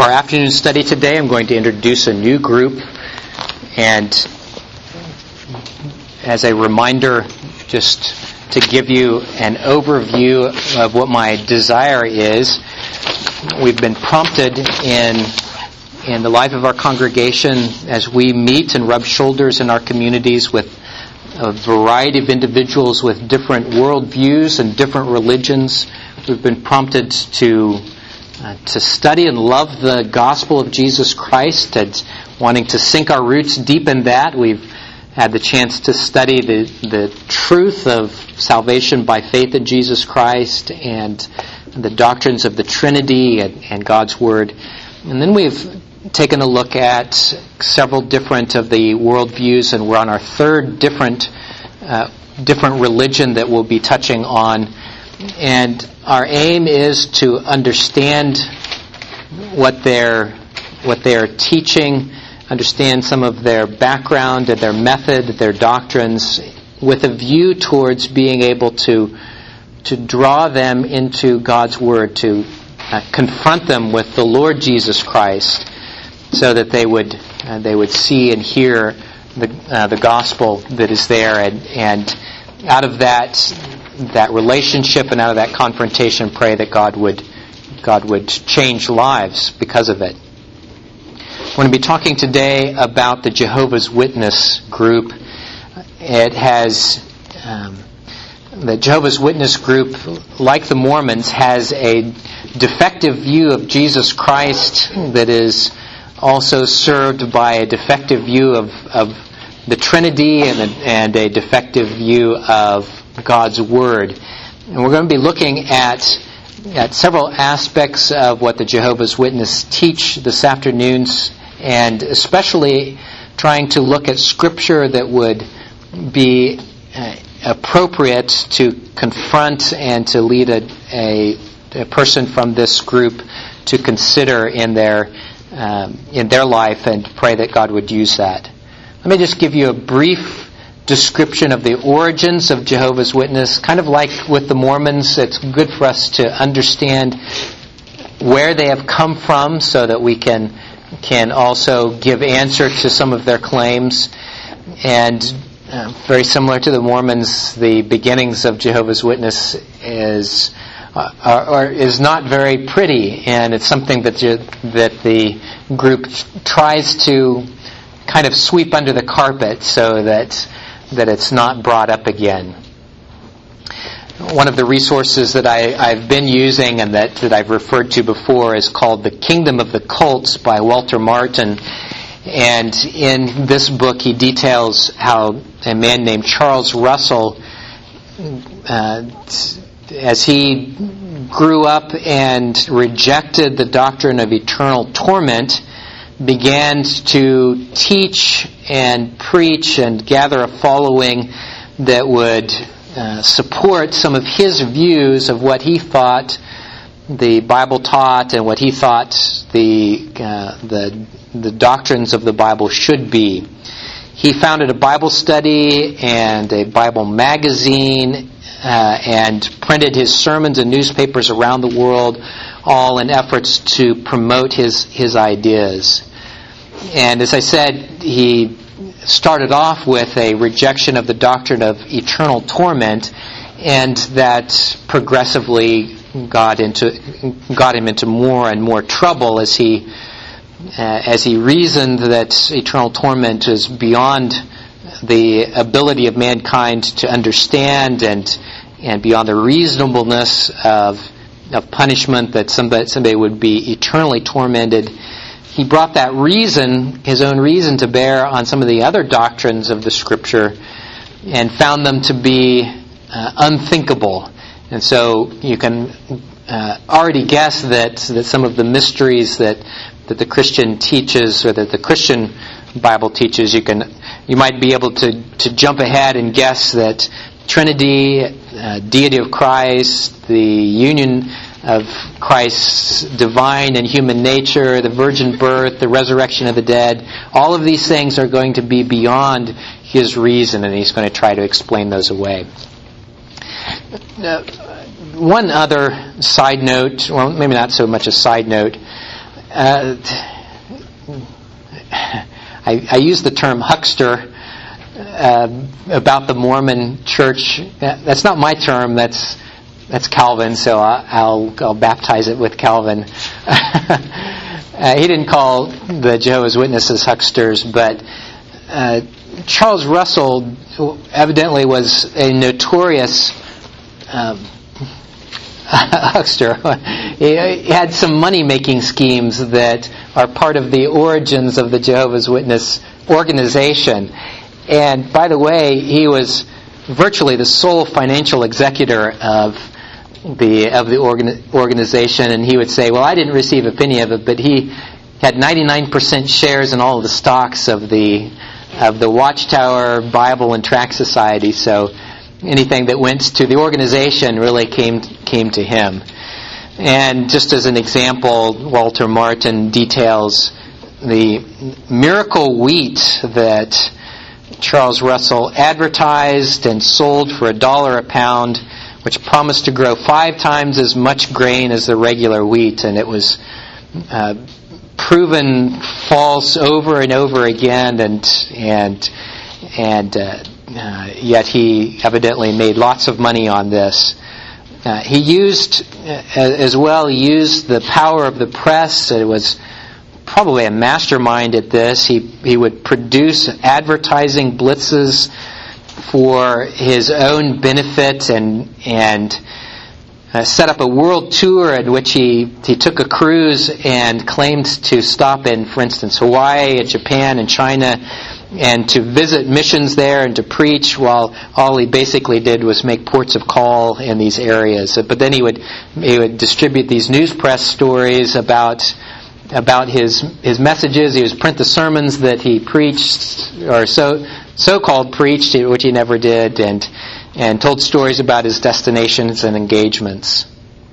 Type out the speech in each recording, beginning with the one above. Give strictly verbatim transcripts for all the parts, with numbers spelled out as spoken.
For our afternoon study today, I'm going to introduce a new group, and as a reminder, just to give you an overview of what my desire is, we've been prompted in in the life of our congregation as we meet and rub shoulders in our communities with a variety of individuals with different worldviews and different religions. We've been prompted to Uh, to study and love the gospel of Jesus Christ, and wanting to sink our roots deep in that. We've had the chance to study the, the truth of salvation by faith in Jesus Christ and the doctrines of the Trinity and, and God's Word. And then we've taken a look at several different of the worldviews, and we're on our third different uh, different religion that we'll be touching on. And our aim is to understand what they're what they're teaching, understand some of their background and their method, their doctrines, with a view towards being able to to draw them into God's Word, to uh, confront them with the Lord Jesus Christ, so that they would uh, they would see and hear the uh, the gospel that is there, and and out of that. that relationship and out of that confrontation, pray that God would God would change lives because of it. I'm going to be talking today about the Jehovah's Witness group. It has um, the Jehovah's Witness group, like the Mormons, has a defective view of Jesus Christ that is also served by a defective view of, of the Trinity and a, and a defective view of God's Word. And we're going to be looking at at several aspects of what the Jehovah's Witnesses teach this afternoon, and especially trying to look at Scripture that would be uh, appropriate to confront and to lead a, a, a person from this group to consider in their um, in their life, and pray that God would use that. Let me just give you a brief description of the origins of Jehovah's Witness. Kind of like with the Mormons, it's good for us to understand where they have come from so that we can can also give answer to some of their claims. And uh, very similar to the Mormons, the beginnings of Jehovah's Witness is uh, are, are, is not very pretty, and it's something that you, that the group tries to kind of sweep under the carpet so that that it's not brought up again. One of the resources that I, I've been using and that, that I've referred to before is called The Kingdom of the Cults by Walter Martin. And in this book he details how a man named Charles Russell, uh, as he grew up and rejected the doctrine of eternal torment, began to teach and preach and gather a following that would uh, support some of his views of what he thought the Bible taught and what he thought the uh, the the doctrines of the Bible should be. He founded a Bible study and a Bible magazine uh, and printed his sermons in newspapers around the world, all in efforts to promote his his ideas. And as I said, he started off with a rejection of the doctrine of eternal torment, and that progressively got into got him into more and more trouble as he uh, as he reasoned that eternal torment is beyond the ability of mankind to understand, and and beyond the reasonableness of of punishment, that somebody somebody would be eternally tormented. He brought that reason, his own reason, to bear on some of the other doctrines of the Scripture, and found them to be uh, unthinkable. And so you can uh, already guess that that some of the mysteries that that the Christian teaches, or that the Christian Bible teaches, you can you might be able to to jump ahead and guess that Trinity, uh, deity of Christ, the union of Christ's divine and human nature, the virgin birth, the resurrection of the dead, all of these things are going to be beyond his reason, and he's going to try to explain those away. Now, one other side note, or maybe not so much a side note, uh, I, I use the term huckster uh, about the Mormon church. That's not my term. That's that's Calvin. So I'll I'll baptize it with Calvin. uh, he didn't call the Jehovah's Witnesses hucksters, but uh, Charles Russell evidently was a notorious um, huckster. He had some money-making schemes that are part of the origins of the Jehovah's Witness organization. And by the way, he was virtually the sole financial executor of the of the organ, organization. And he would say, "Well, I didn't receive a penny of it, but he had ninety-nine percent shares in all of the stocks of the of the Watchtower Bible and Tract Society." So anything that went to the organization really came came to him. And just as an example, Walter Martin details the miracle wheat that Charles Russell advertised and sold for a dollar a pound, which promised to grow five times as much grain as the regular wheat, and it was uh, proven false over and over again, and and and uh, uh, yet he evidently made lots of money on this. Uh, he used, uh, as well, he used the power of the press. It was probably a mastermind at this. He he would produce advertising blitzes for his own benefit and and uh, set up a world tour in which he, he took a cruise and claimed to stop in, for instance, Hawaii and Japan and China, and to visit missions there and to preach, while all he basically did was make ports of call in these areas. But then he would he would distribute these news press stories about about his his messages. He would print the sermons that he preached, or so so-called preached, which he never did, and and told stories about his destinations and engagements.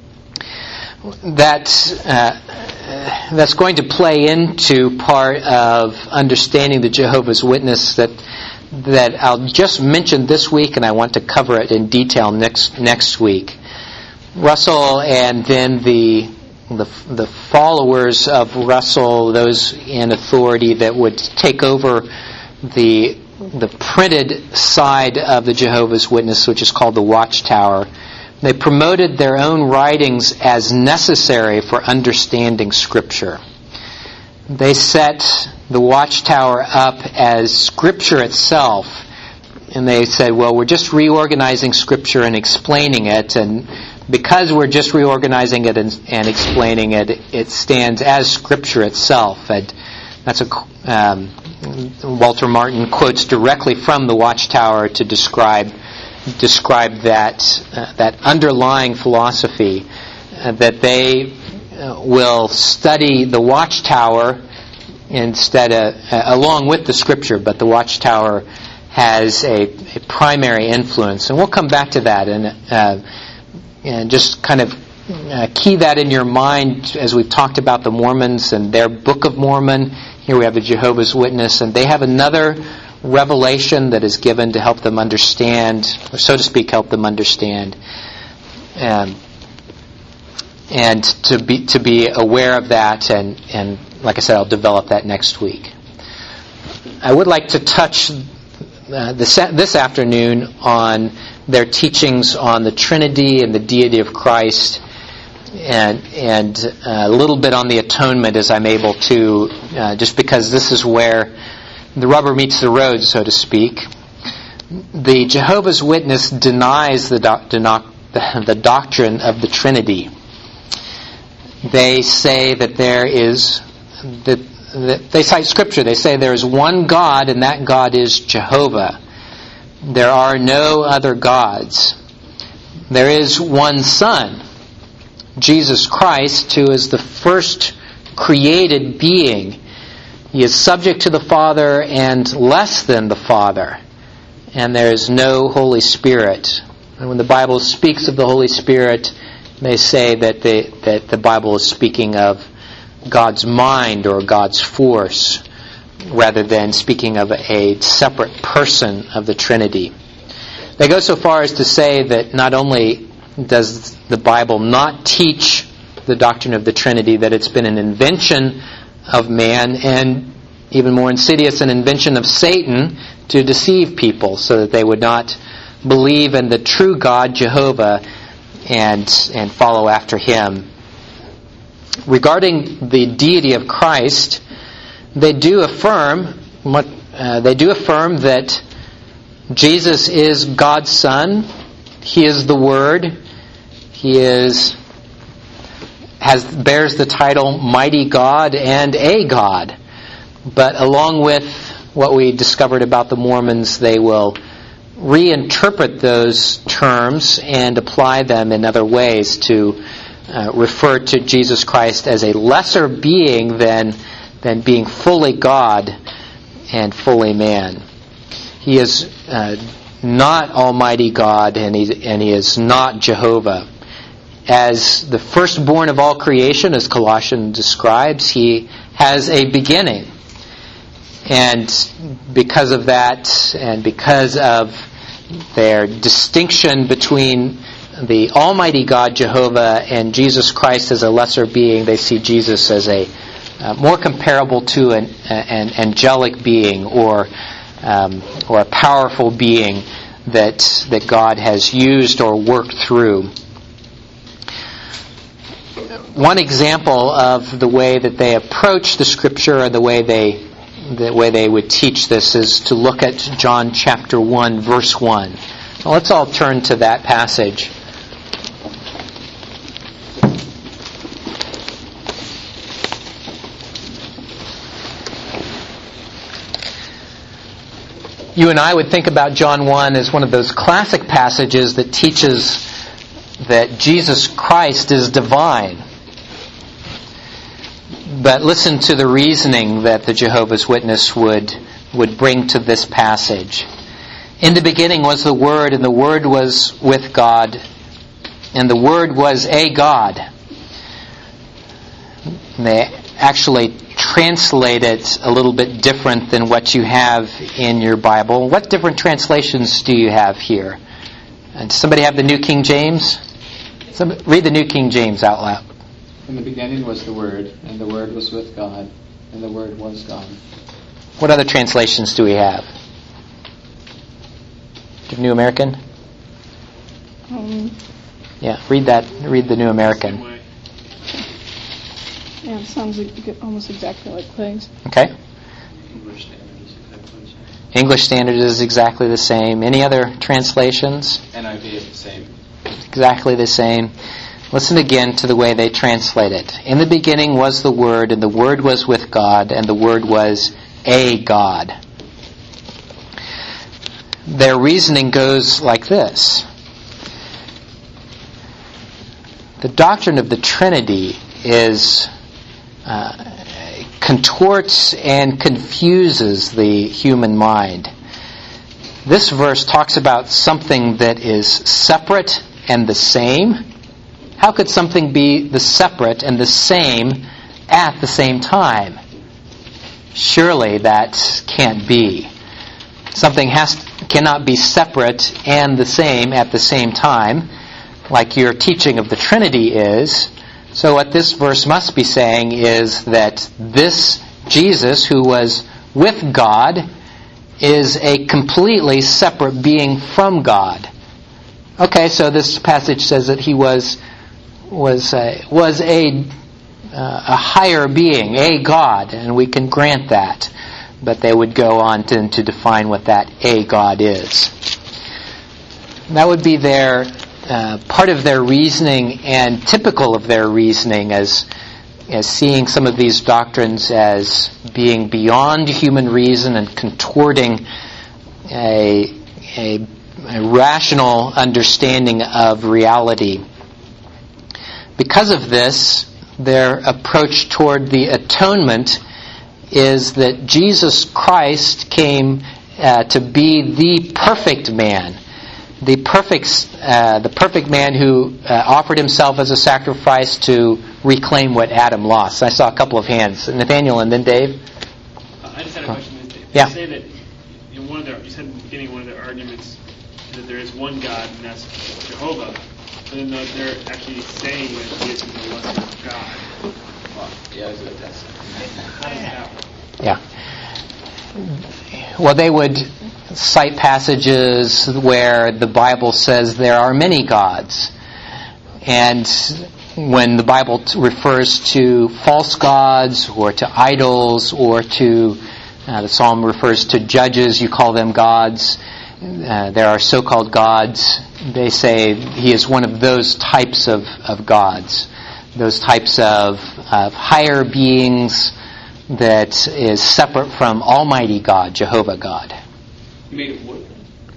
That uh, that's going to play into part of understanding the Jehovah's Witness that that I'll just mention this week, and I want to cover it in detail next next week. Russell and then the the the followers of Russell, those in authority that would take over the the printed side of the Jehovah's Witness, which is called the Watchtower. They promoted their own writings as necessary for understanding Scripture. They set the Watchtower up as Scripture itself, and they said, well, we're just reorganizing Scripture and explaining it, and because we're just reorganizing it and, and explaining it, it stands as Scripture itself. And that's a um, Walter Martin quotes directly from the Watchtower to describe describe that uh, that underlying philosophy, uh, that they uh, will study the Watchtower instead of uh, along with the Scripture, but the Watchtower has a, a primary influence, and we'll come back to that and uh, and just kind of uh, key that in your mind as we've talked about the Mormons and their Book of Mormon. Here we have the Jehovah's Witness, and they have another revelation that is given to help them understand, or so to speak, help them understand, um, and to be to be aware of that. And, and like I said, I'll develop that next week. I would like to touch uh, this this afternoon on their teachings on the Trinity and the deity of Christ, and and uh, a little bit on the atonement as I'm able to, uh, just because this is where the rubber meets the road, so to speak. The Jehovah's Witness denies the, doc, the doctrine of the Trinity. They say that there is, that, that they cite Scripture. They say there is one God, and that God is Jehovah. There are no other gods. There is one Son, Jesus Christ, who is the first created being. He is subject to the Father and less than the Father. And there is no Holy Spirit. And when the Bible speaks of the Holy Spirit, they say that the, that the Bible is speaking of God's mind or God's force, rather than speaking of a separate person of the Trinity. They go so far as to say that not only does the Bible not teach the doctrine of the Trinity, that it's been an invention of man, and even more insidious, an invention of Satan to deceive people so that they would not believe in the true God, Jehovah, and and follow after Him. Regarding the deity of Christ, they do affirm uh, they do affirm that Jesus is God's Son. He is the Word. He is has bears the title Mighty God and a God. But along with what we discovered about the Mormons, they will reinterpret those terms and apply them in other ways to uh, refer to Jesus Christ as a lesser being than than being fully God and fully man. He is uh, not Almighty God, and he and he is not Jehovah. As the firstborn of all creation, as Colossians describes, he has a beginning. And because of that, and because of their distinction between the Almighty God, Jehovah, and Jesus Christ as a lesser being, they see Jesus as a uh, more comparable to an, an angelic being, or um, or a powerful being that that God has used or worked through. One example of the way that they approach the Scripture, or the way they the way they would teach this, is to look at John chapter one, verse one. Well, let's all turn to that passage. You and I would think about John one as one of those classic passages that teaches that Jesus Christ is divine. But listen to the reasoning that the Jehovah's Witness would would bring to this passage. In the beginning was the Word, and the Word was with God, and the Word was a God. And they actually translate it a little bit different than what you have in your Bible. What different translations do you have here? And does somebody have the New King James? Somebody, read the New King James out loud. In the beginning was the Word, and the Word was with God, and the Word was God. What other translations do we have? Do you have New American? Um, yeah, read that. Read the New American. Yeah, it sounds like almost exactly like Clay's. Okay. English Standard is exactly the same. English Standard is exactly the same. Any other translations? N I V is the same. Exactly the same. Listen again to the way they translate it. In the beginning was the Word, and the Word was with God, and the Word was a God. Their reasoning goes like this. The doctrine of the Trinity is uh, contorts and confuses the human mind. This verse talks about something that is separate and the same. How could something be the separate and the same at the same time? Surely that can't be. Something has cannot be separate and the same at the same time, like your teaching of the Trinity is. So what this verse must be saying is that this Jesus, who was with God, is a completely separate being from God. Okay, so this passage says that he was was a, was a uh, a higher being, a God, and we can grant that. But they would go on to, to define what that a God is. That would be their uh, part of their reasoning, and typical of their reasoning, as as seeing some of these doctrines as being beyond human reason and contorting a a, a rational understanding of reality. Because of this, their approach toward the atonement is that Jesus Christ came uh, to be the perfect man, the perfect, uh, the perfect man who uh, offered himself as a sacrifice to reclaim what Adam lost. I saw a couple of hands, Nathaniel and then Dave. Uh, I just had a question. Did yeah. You say that in one of the, you said in the beginning one of the arguments that there is one God, and that's Jehovah. Even though they're actually saying that Jesus is the lesser God. Well, yeah, that's How does that work? Yeah. Well, they would cite passages where the Bible says there are many gods. And when the Bible t- refers to false gods or to idols or to, uh, the psalm refers to judges, you call them gods. Uh, there are so-called gods. They say he is one of those types of, of gods, those types of, of higher beings that is separate from Almighty God, Jehovah God. You made it wood.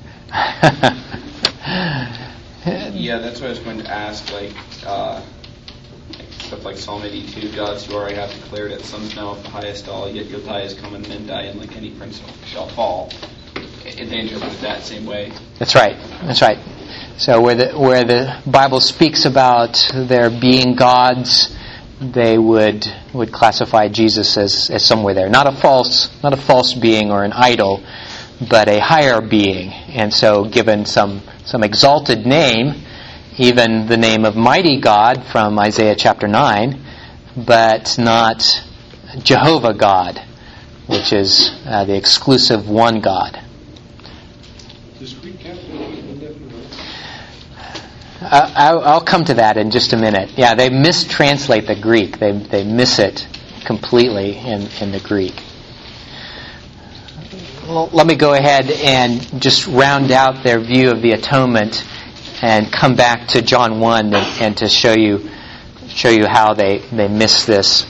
Yeah, that's what I was going to ask. Like, uh, stuff like Psalm eighty-two, God's who already have declared it, sons now of the highest all, yet you'll die as come and men die, and like any prince shall fall. And they interpret that same way. That's right. That's right. So where the where the Bible speaks about there being gods, they would would classify Jesus as, as somewhere there. Not a false not a false being or an idol, but a higher being. And so given some some exalted name, even the name of mighty God from Isaiah chapter nine, but not Jehovah God, which is uh, the exclusive one God. Does Greek capitalize indefinitely? Uh, I'll, I'll come to that in just a minute. Yeah, they mistranslate the Greek. They they miss it completely in, in the Greek. Well, let me go ahead and just round out their view of the atonement and come back to John one and, and to show you show you how they, they miss this.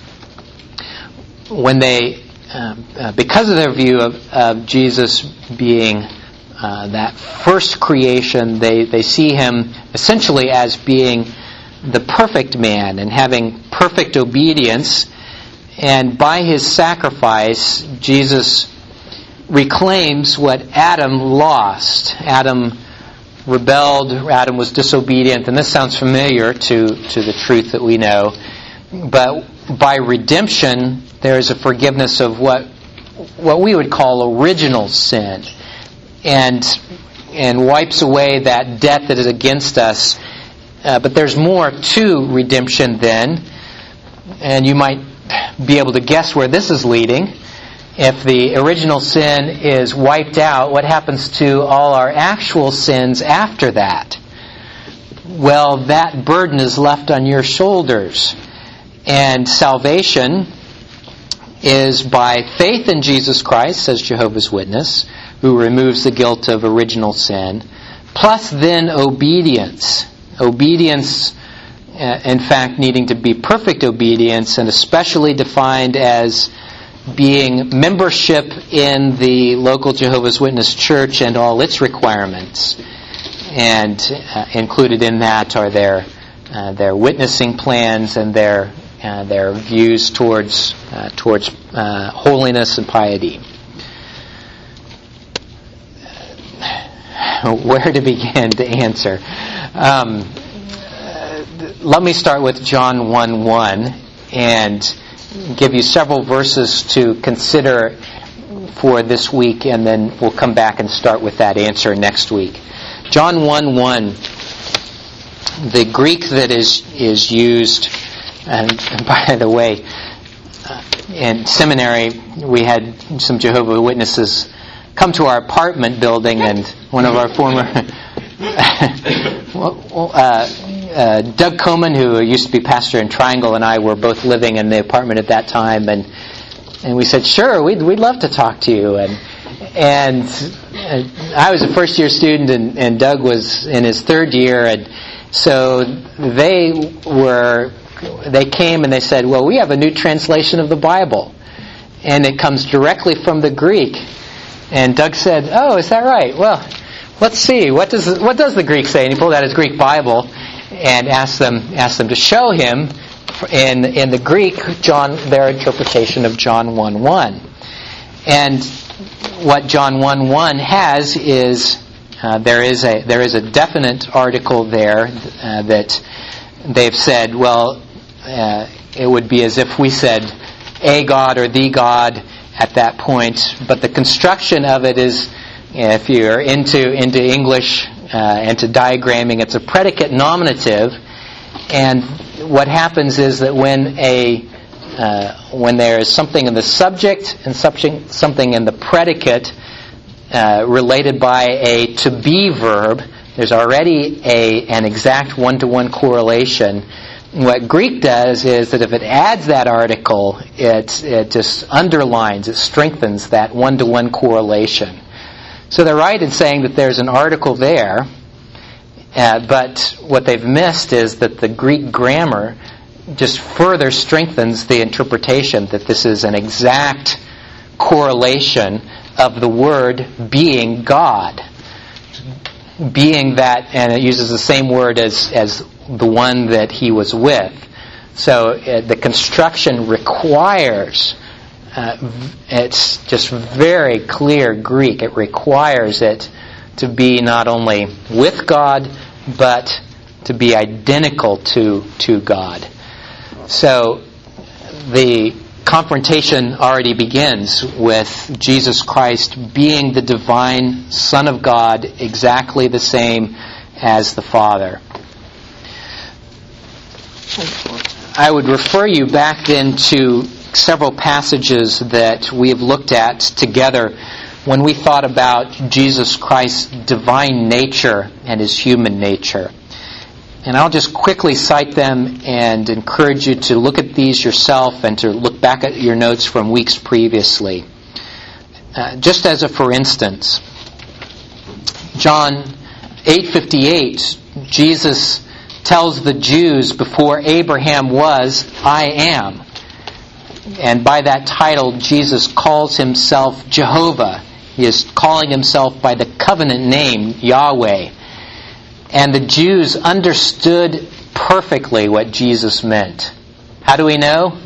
When they, um, uh, because of their view of, of Jesus being Uh, that first creation, they, they see him essentially as being the perfect man and having perfect obedience. And by his sacrifice, Jesus reclaims what Adam lost. Adam rebelled, Adam was disobedient, and this sounds familiar to, to the truth that we know. But by redemption, there is a forgiveness of what what we would call original sin. And and wipes away that debt that is against us. Uh, but there's more to redemption then. And you might be able to guess where this is leading. If the original sin is wiped out, what happens to all our actual sins after that? Well, that burden is left on your shoulders. And salvation is by faith in Jesus Christ, says Jehovah's Witness, who removes the guilt of original sin, plus then obedience. Obedience, uh, in fact, needing to be perfect obedience, and especially defined as being membership in the local Jehovah's Witness church and all its requirements. And uh, included in that are their uh, their witnessing plans and their uh, their views towards uh, towards uh, holiness and piety. Where to begin to answer? Um, let me start with John one one and give you several verses to consider for this week, and then we'll come back and start with that answer next week. John one one, the Greek that is is used, and, and by the way, uh, in seminary we had some Jehovah's Witnesses come to our apartment building, and one of our former well, uh, uh, Doug Coman, who used to be pastor in Triangle, and I were both living in the apartment at that time, and and we said, sure, we'd we'd love to talk to you. And and uh, I was a first year student, and, and Doug was in his third year, and so they were they came and they said, well, we have a new translation of the Bible, and it comes directly from the Greek. And Doug said, oh, is that right? Well, let's see. What does what does the Greek say? And he pulled out his Greek Bible and asked them asked them to show him in in the Greek John their interpretation of John one one. And what John one one has is uh, there is a there is a definite article there uh, that they've said, well, uh, it would be as if we said a God or the God at that point, but the construction of it is, if you're into into English uh, and to diagramming. It's a predicate nominative, and what happens is that when a uh, when there is something in the subject and something something in the predicate uh, related by a to be verb, there's already a an exact one-to-one correlation. What Greek does is that if it adds that article, it it just underlines, it strengthens that one-to-one correlation. So they're right in saying that there's an article there, uh, but what they've missed is that the Greek grammar just further strengthens the interpretation that this is an exact correlation of the word being God. Being that, and it uses the same word as, as the one that he was with. So uh, the construction requires, uh, it's just very clear Greek, it requires it to be not only with God, but to be identical to, to God. So the confrontation already begins with Jesus Christ being the divine Son of God, exactly the same as the Father. I would refer you back then to several passages that we have looked at together when we thought about Jesus Christ's divine nature and his human nature. And I'll just quickly cite them and encourage you to look at these yourself and to look back at your notes from weeks previously. Uh, just as a for instance, John eight fifty-eight, Jesus tells the Jews before Abraham was, I am. And by that title, Jesus calls himself Jehovah. He is calling himself by the covenant name, Yahweh. And the Jews understood perfectly what Jesus meant. How do we know?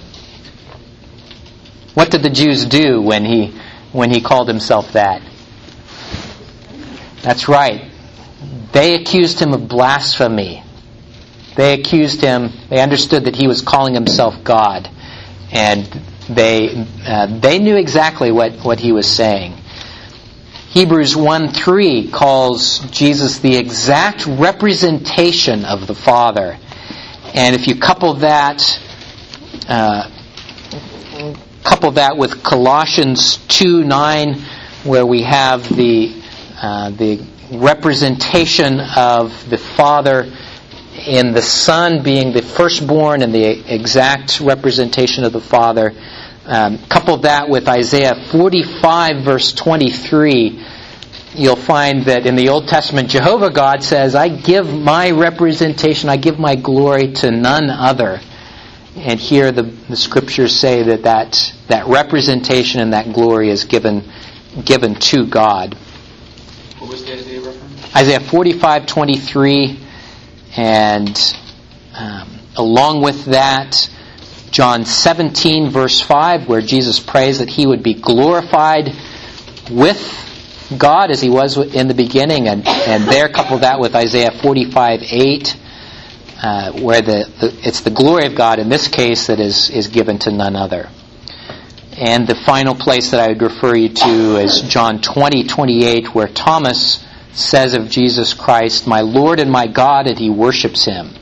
What did the Jews do when he when he called himself that? That's right. They accused him of blasphemy. They accused him, they understood that he was calling himself God. And they uh, they knew exactly what, what he was saying. Hebrews one three calls Jesus the exact representation of the Father. And if you couple that uh, couple that with Colossians two nine, where we have the uh, the representation of the Father in the Son being the firstborn and the exact representation of the Father, Um, couple that with Isaiah forty-five verse twenty-three, you'll find that in the Old Testament, Jehovah God says, I give my representation, I give my glory to none other. And here the, the scriptures say that, that that representation and that glory is given given to God. What was the Isaiah reference? Isaiah forty-five twenty-three, and um, along with that, John seventeen verse five, where Jesus prays that he would be glorified with God as he was in the beginning, and, and there couple that with Isaiah forty-five eight, uh, where the, the it's the glory of God in this case that is, is given to none other. And the final place that I would refer you to is John twenty twenty-eight, where Thomas says of Jesus Christ, my Lord and my God, and he worships him.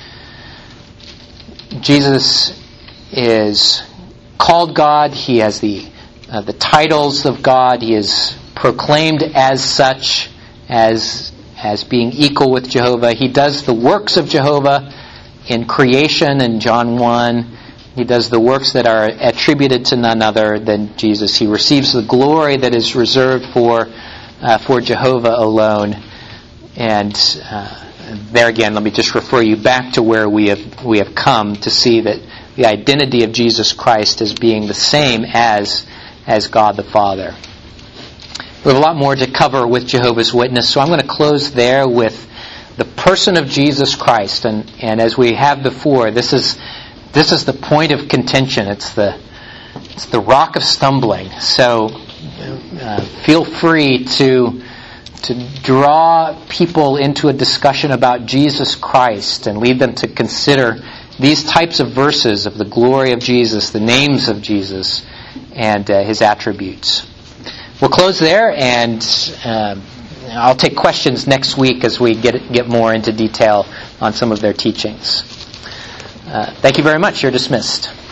Jesus is called God. He has the uh, the titles of God. He is proclaimed as such, as as being equal with Jehovah. He does the works of Jehovah in creation in John one. He does the works that are attributed to none other than Jesus. He receives the glory that is reserved for uh, for Jehovah alone. And uh, there again, let me just refer you back to where we have we have come to see that the identity of Jesus Christ as being the same as as God the Father. We have a lot more to cover with Jehovah's Witness, so I'm going to close there with the person of Jesus Christ. And, and as we have before, this is this is the point of contention. It's the it's the rock of stumbling. So uh, feel free to to draw people into a discussion about Jesus Christ and lead them to consider these types of verses of the glory of Jesus, the names of Jesus, and uh, his attributes. We'll close there, and uh, I'll take questions next week as we get get more into detail on some of their teachings. Uh, thank you very much. You're dismissed.